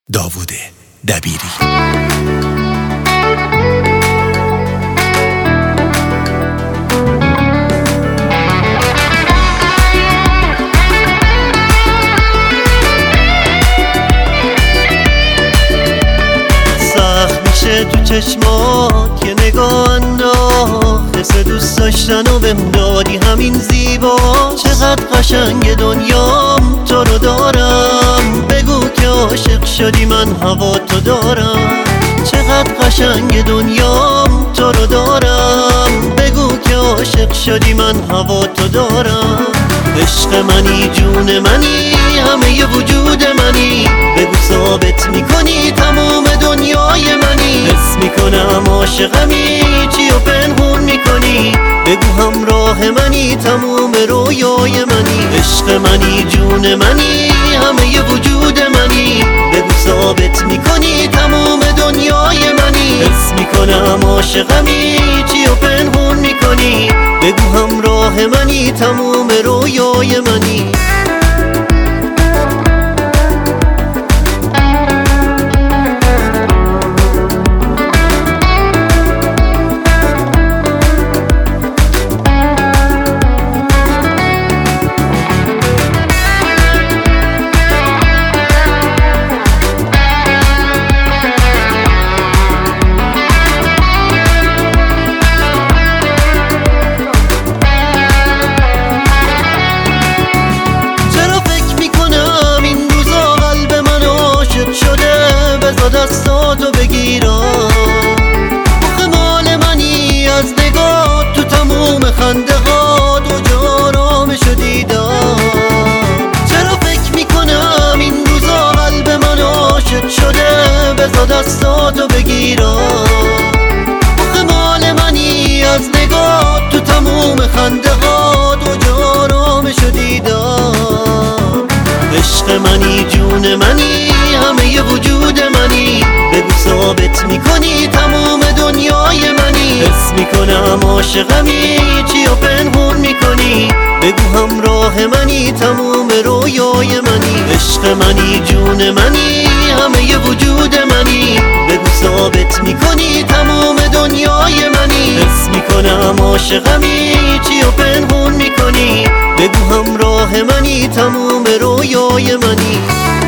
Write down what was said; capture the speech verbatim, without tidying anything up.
داوود دبیری. تو چشمات یه نگاه انداخت، حس دوست داشتن و بهم دادی همین زیبا. چقدر قشنگ دنیام تو رو دارم، بگو که عاشق شدی من هوا تو دارم. چقدر قشنگ دنیام تو رو دارم، بگو که عاشق شدی من هوا تو دارم. عشق منی جون منی همه ی وجود منی، بگو ثابت میکنی تمام دنیای منی. حس میکنم عاشقمی چی و پنهون میکنی، بگو همراه منی تمام رویای منی. عشق منی جون منی همه ی وجود منی، بگو ثابت میکنی تمام دنیای منی. حس میکنم عاشقمی چی و پنهون میکنی، بگو همراه منی تمام رویای منی. دستاتو بگیرم، آخه مال منی از نگاه تو تموم خنده ها دو جارامشو دیدم. چرا فکر میکنم این روزا قلب من عاشق شده، بذار دستاتو بگیرم. آخه مال منی از نگاه تو تموم خنده ها دو جارامشو دیدم. عشق منی جون منی همه ی وجود منی، بگو ثابت میکنی تمام دنیای منی. حس میکنم عاشقمی چی و پنهون میکنی، بگو همراه منی تمام رویای منی. عشق منی جون منی همه ی وجود منی، بگو ثابت میکنی تمام دنیای منی. حس میکنم عاشقمی چی و پنهون میکنی، بگو همراه منی تمام رویای منی.